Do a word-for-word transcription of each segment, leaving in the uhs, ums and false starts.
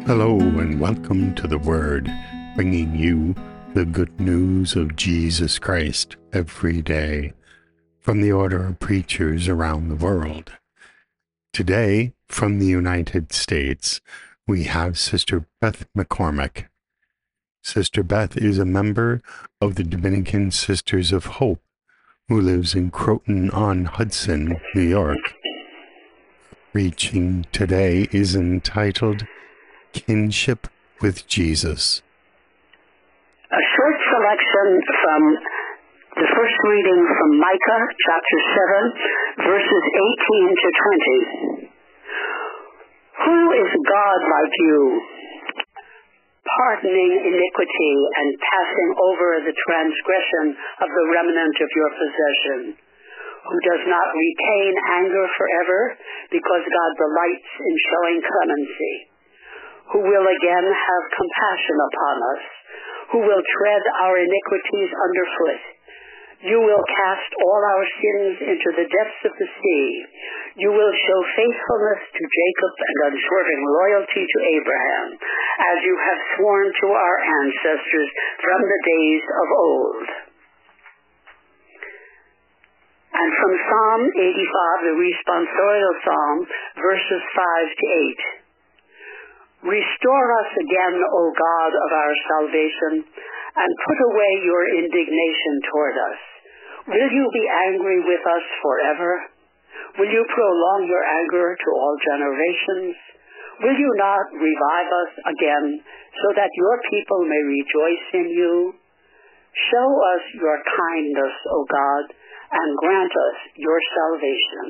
Hello and welcome to The Word, bringing you the good news of Jesus Christ every day from the order of preachers around the world. Today, from the United States, we have Sister Beth McCormick. Sister Beth is a member of the Dominican Sisters of Hope, who lives in Croton-on-Hudson, New York. Preaching today is entitled Kinship with Jesus. A short selection from the first reading from Micah chapter seven, verses eighteen to twenty. Who is God like you, pardoning iniquity and passing over the transgression of the remnant of your possession, who does not retain anger forever, because God delights in showing clemency, who will again have compassion upon us, who will tread our iniquities underfoot. You will cast all our sins into the depths of the sea. You will show faithfulness to Jacob and unswerving loyalty to Abraham, as you have sworn to our ancestors from the days of old. And from Psalm eighty-five, the responsorial psalm, verses five to eight. Restore us again, O God of our salvation, and put away your indignation toward us. Will you be angry with us forever? Will you prolong your anger to all generations? Will you not revive us again, so that your people may rejoice in you? Show us your kindness, O God, and grant us your salvation.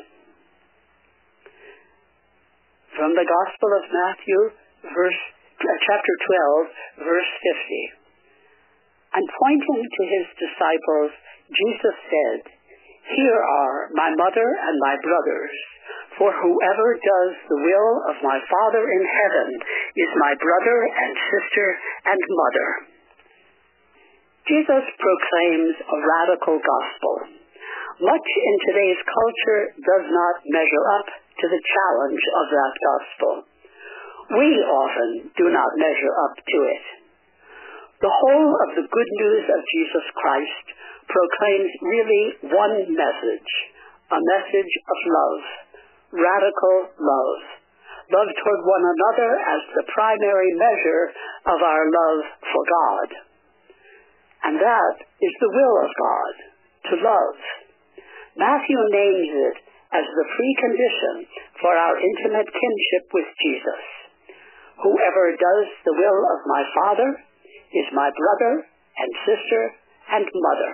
From the Gospel of Matthew, verse, chapter twelve, verse fifty. And pointing to his disciples, Jesus said, Here are my mother and my brothers, for whoever does the will of my Father in heaven is my brother and sister and mother. Jesus proclaims a radical gospel. Much in today's culture does not measure up to the challenge of that gospel. We often do not measure up to it. The whole of the good news of Jesus Christ proclaims really one message, a message of love, radical love, love toward one another as the primary measure of our love for God. And that is the will of God, to love. Matthew names it as the precondition for our intimate kinship with Jesus. Whoever does the will of my Father is my brother and sister and mother.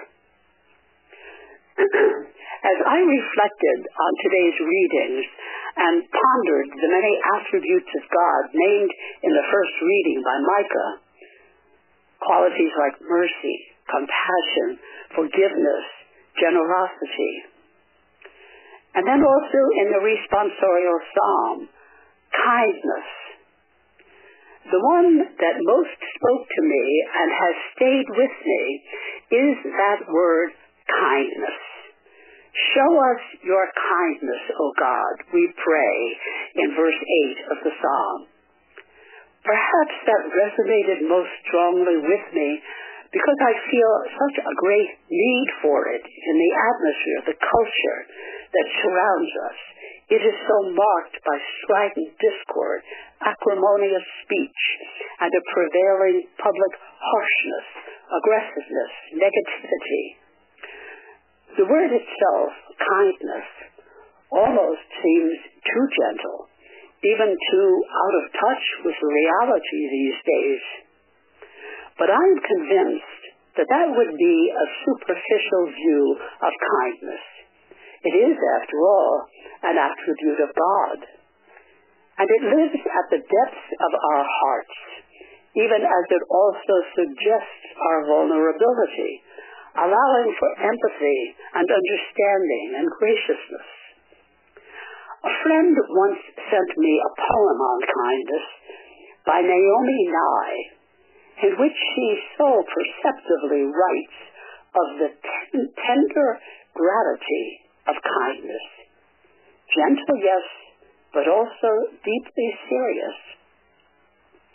As I reflected on today's readings and pondered the many attributes of God named in the first reading by Micah, qualities like mercy, compassion, forgiveness, generosity, and then also in the responsorial psalm, kindness, the one that most spoke to me and has stayed with me is that word, kindness. Show us your kindness, O God, we pray, in verse eight of the psalm. Perhaps that resonated most strongly with me because I feel such a great need for it in the atmosphere, the culture that surrounds us. It is so marked by strident discord, acrimonious speech, and a prevailing public harshness, aggressiveness, negativity. The word itself, kindness, almost seems too gentle, even too out of touch with reality these days. But I'm convinced that that would be a superficial view of kindness. It is, after all, an attribute of God. And it lives at the depths of our hearts, even as it also suggests our vulnerability, allowing for empathy and understanding and graciousness. A friend once sent me a poem on kindness by Naomi Nye, in which she so perceptively writes of the ten- tender gravity of kindness. Gentle, yes, but also deeply serious.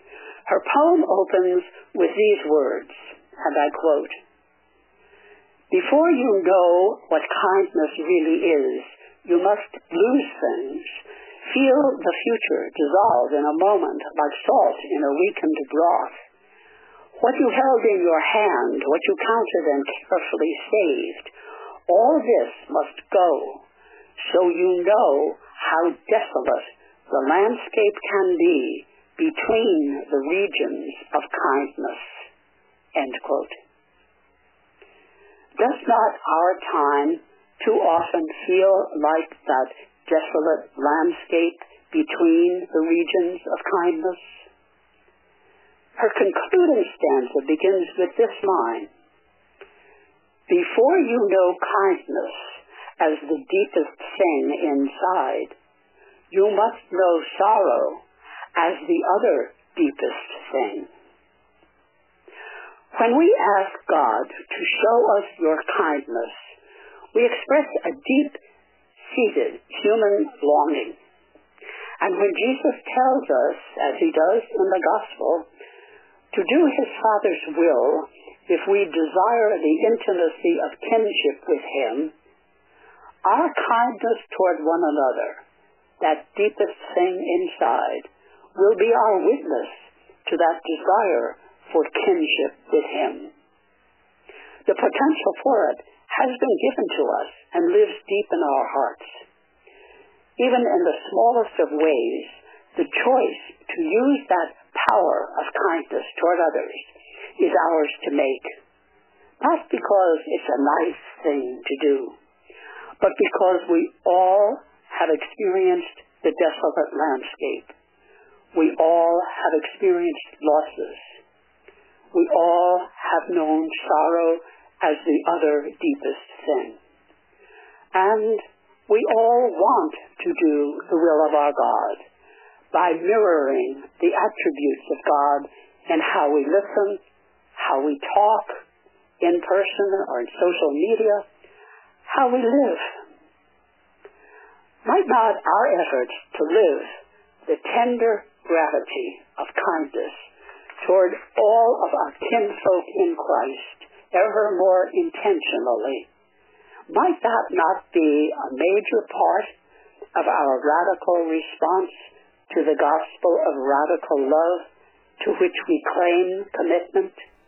Her poem opens with these words, and I quote, "Before you know what kindness really is, you must lose things, feel the future dissolve in a moment like salt in a weakened broth. What you held in your hand, what you counted and carefully saved, all this must go, so you know how desolate the landscape can be between the regions of kindness." End quote. Does not our time too often feel like that desolate landscape between the regions of kindness? Her concluding stanza begins with this line, "Before you know kindness as the deepest thing inside, you must know sorrow as the other deepest thing." When we ask God to show us your kindness, we express a deep-seated human longing. And when Jesus tells us, as he does in the Gospel, to do his Father's will if we desire the intimacy of kinship with him, our kindness toward one another, that deepest thing inside, will be our witness to that desire for kinship with him. The potential for it has been given to us and lives deep in our hearts. Even in the smallest of ways, the choice to use that power of kindness toward others is ours to make, not because it's a nice thing to do, but because we all have experienced the desolate landscape. We all have experienced losses. We all have known sorrow as the other deepest thing. And we all want to do the will of our God by mirroring the attributes of God in how we listen, how we talk, in person or in social media, how we live. Might not our efforts to live the tender gravity of kindness toward all of our kinfolk in Christ ever more intentionally, might that not be a major part of our radical response to the gospel of radical love to which we claim commitment?